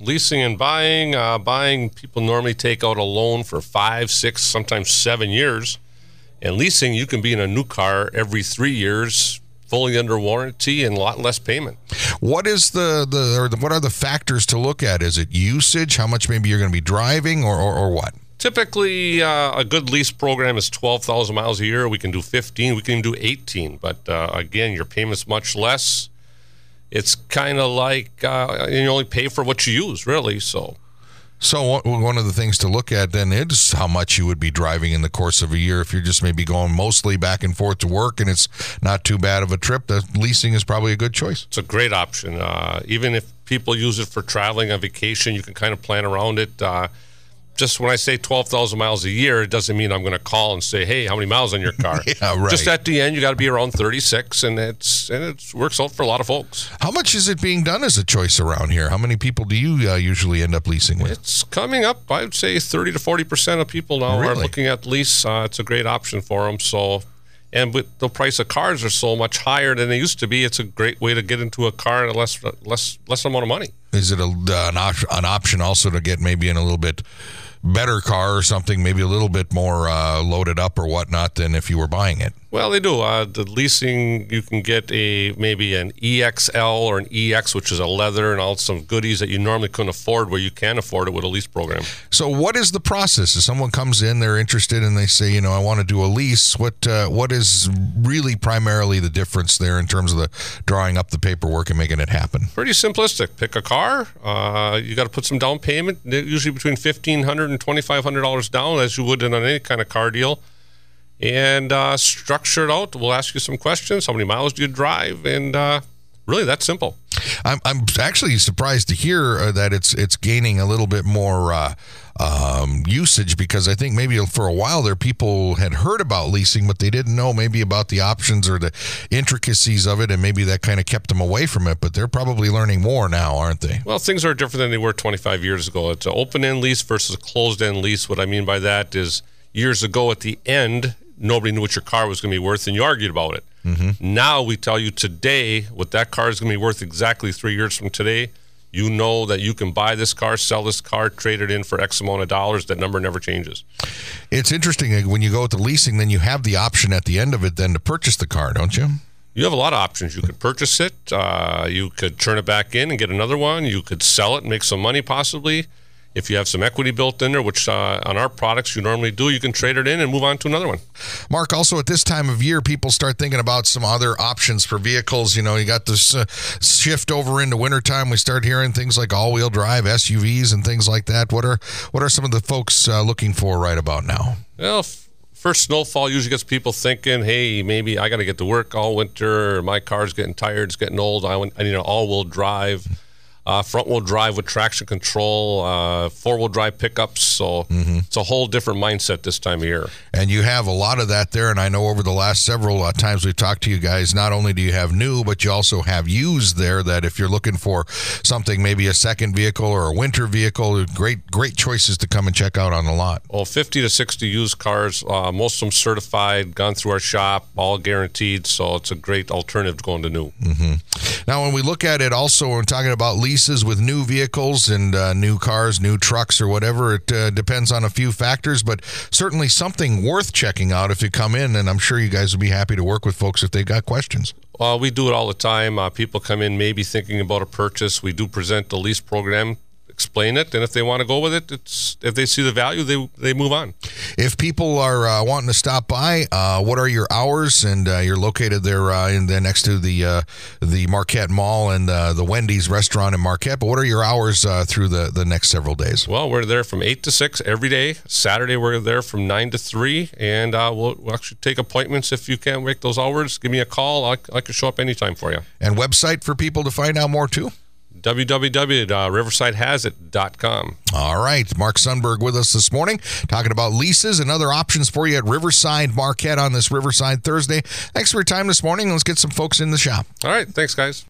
Leasing and buying. Buying, people normally take out a loan for 5, 6, sometimes 7 years. And leasing, you can be in a new car every 3 years, fully under warranty and a lot less payment. What is what are the factors to look at? Is it usage? How much maybe you're going to be driving or what? Typically, a good lease program is 12,000 miles a year. We can do 15. We can even do 18. But again, your payment's much less. It's kind of like you only pay for what you use, really. So one of the things to look at then is how much you would be driving in the course of a year. If you're just maybe going mostly back and forth to work and it's not too bad of a trip, the leasing is probably a good choice. It's a great option. Even if people use it for traveling on vacation, you can kind of plan around it. Just when I say 12,000 miles a year, it doesn't mean I'm going to call and say, hey, how many miles on your car? Yeah, right. Just at the end, you got to be around 36, and it works out for a lot of folks. How much is it being done as a choice around here? How many people do you usually end up leasing with? It's coming up, I would say 30 to 40% of people now are looking at lease. It's a great option for them. And with the price of cars are so much higher than they used to be, it's a great way to get into a car at a less amount of money. Is it an option also to get maybe in a little bit better car or something, maybe a little bit more loaded up or whatnot than if you were buying it? Well, they do. The leasing, you can get maybe an EXL or an EX, which is a leather and all some goodies that you normally couldn't afford where you can afford it with a lease program. So what is the process? If someone comes in, they're interested, and they say, I want to do a lease, what is really primarily the difference there in terms of the drawing up the paperwork and making it happen? Pretty simplistic. Pick a car. You got to put some down payment, usually between $1,500 and $2,500 down, as you would in any kind of car deal. And structure it out. We'll ask you some questions. How many miles do you drive? And really, that's simple. I'm actually surprised to hear that it's gaining a little bit more usage, because I think maybe for a while there people had heard about leasing, but they didn't know maybe about the options or the intricacies of it, and maybe that kind of kept them away from it. But they're probably learning more now, aren't they? Well, things are different than they were 25 years ago. It's an open-end lease versus a closed-end lease. What I mean by that is years ago at the end, nobody knew what your car was going to be worth, and you argued about it. Mm-hmm. Now we tell you today what that car is going to be worth exactly 3 years from today. You know that you can buy this car, sell this car, trade it in for X amount of dollars. That number never changes. It's interesting. When you go with the leasing, then you have the option at the end of it then to purchase the car, don't you? You have a lot of options. You could purchase it. You could turn it back in and get another one. You could sell it and make some money possibly. If you have some equity built in there, which on our products you normally do, you can trade it in and move on to another one. Mark, also at this time of year, people start thinking about some other options for vehicles. You got this shift over into wintertime. We start hearing things like all-wheel drive SUVs and things like that. What are some of the folks looking for right about now? Well, first snowfall usually gets people thinking, hey, maybe I got to get to work all winter. Or my car's getting tired. It's getting old. I need an all-wheel drive. Front-wheel drive with traction control, four-wheel drive pickups. So It's a whole different mindset this time of year. And you have a lot of that there. And I know over the last several times we've talked to you guys, not only do you have new, but you also have used there, that if you're looking for something, maybe a second vehicle or a winter vehicle, great choices to come and check out on the lot. Well, 50 to 60 used cars, most of them certified, gone through our shop, all guaranteed. So it's a great alternative to going to new. Mm-hmm. Now, when we look at it also, we're talking about leases with new vehicles and new cars, new trucks or whatever. It depends on a few factors, but certainly something worth checking out if you come in, and I'm sure you guys would be happy to work with folks if they've got questions. Well, we do it all the time. People come in maybe thinking about a purchase. We do present the lease program, explain it, and if they want to go with it, if they see the value, they move on. If people are wanting to stop by, what are your hours? And you're located there next to the Marquette Mall and the Wendy's restaurant in Marquette. But what are your hours through the next several days? Well, we're there from 8 to 6 every day. Saturday, we're there from 9 to 3. And we'll actually take appointments if you can't make those hours. Give me a call. I can show up anytime for you. And website for people to find out more, too? www.riversidehasIt.com. All right. Mark Sundberg with us this morning, talking about leases and other options for you at Riverside Marquette on this Riverside Thursday. Thanks for your time this morning. Let's get some folks in the shop. All right. Thanks, guys.